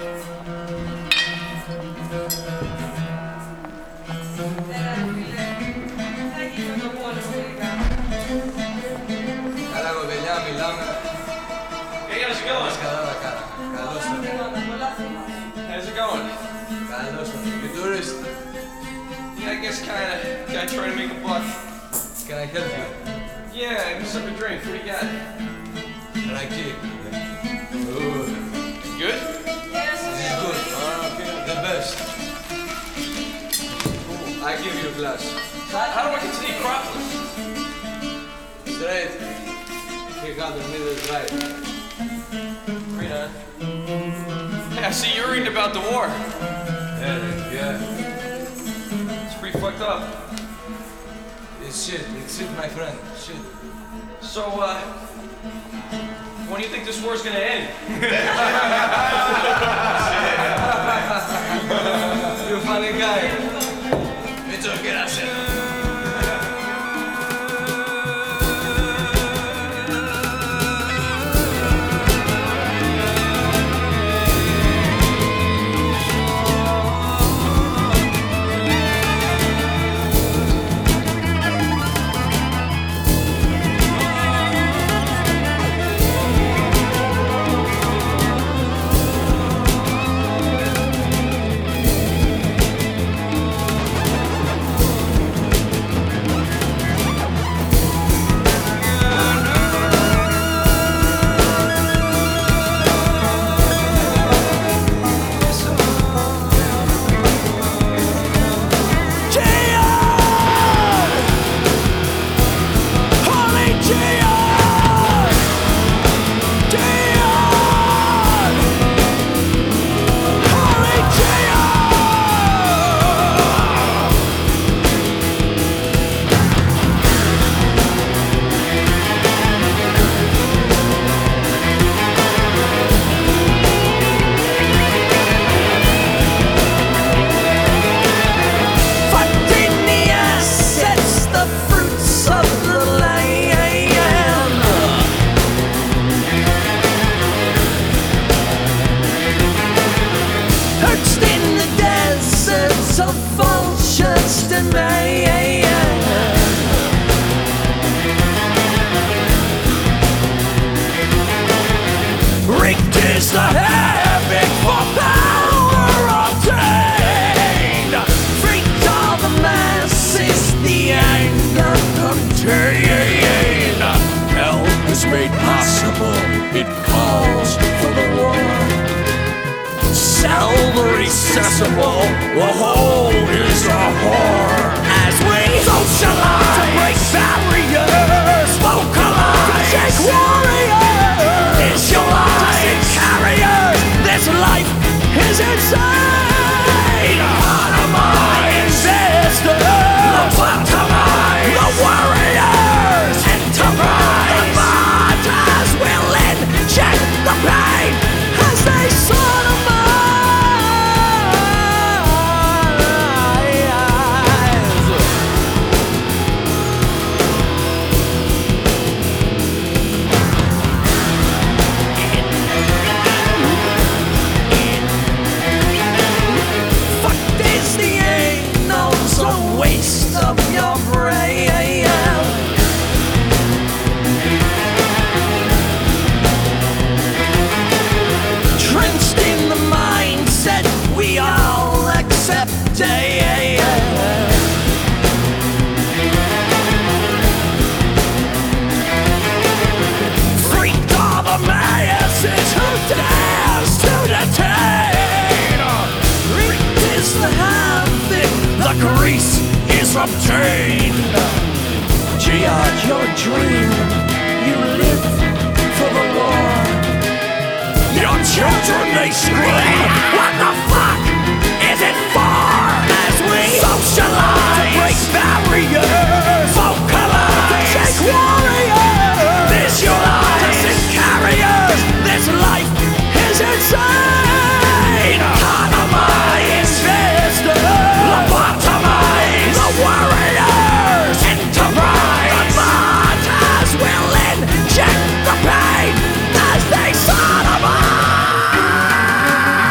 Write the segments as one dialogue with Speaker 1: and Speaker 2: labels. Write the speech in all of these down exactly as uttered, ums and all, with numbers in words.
Speaker 1: Καλά κοπελιά, μιλάμε.
Speaker 2: Hey, how's it going?
Speaker 1: Καλά τα κάνα. Καλώς το.
Speaker 2: How's it going?
Speaker 1: Καλώς το. You tourist?
Speaker 2: Yeah, I guess kinda. Gotta try to make a buck.
Speaker 1: Can I help you?
Speaker 2: Yeah, give me something to drink. What do you got?
Speaker 1: Raki. Good.
Speaker 2: Good?
Speaker 1: This is good.
Speaker 2: Oh, okay.
Speaker 1: The best. I give you a glass.
Speaker 2: How do I get to the Acropolis?
Speaker 1: Straight. three hundred meters right.
Speaker 2: Right on. Hey, I see you're reading about the war.
Speaker 1: Yeah, yeah.
Speaker 2: It's pretty fucked up.
Speaker 1: It's shit. It's shit, my friend. Shit.
Speaker 2: So, uh, when do you think this war's gonna end?
Speaker 1: You funny guy. Muchas gracias.
Speaker 3: The havoc for power obtained, freaked all the masses, the anger contained. Hell is made possible, it calls for the war. Salary accessible, the whole is a whore. As we socialize to break barriers, vocalize to take warriors, visualize carriers. This life is insane. Lobotomize, sister. Lobotomize, the warriors. Enterprise, the martyrs will inject the pain as they sodomize. Obtained. Jihad, your dream, you live for the war. Your children, they scream, what the fuck is it for? As we socialize to break barriers, vocalize to take warriors, visualize to send carriers. This life is insane. Lobotomize, sister. Lobotomize, the warriors. Enterprise, the martyrs will inject the pain as they sodomize.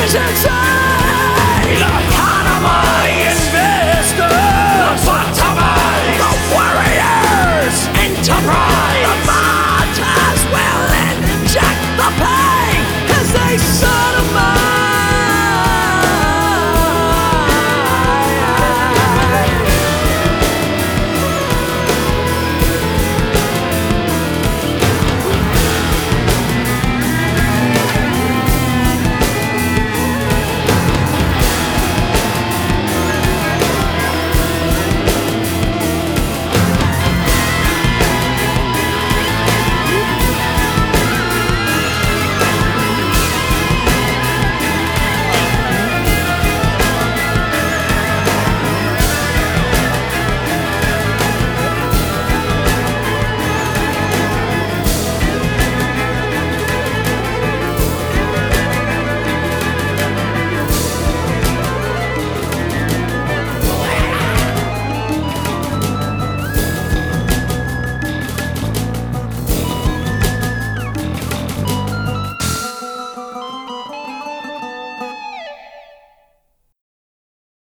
Speaker 3: is insane.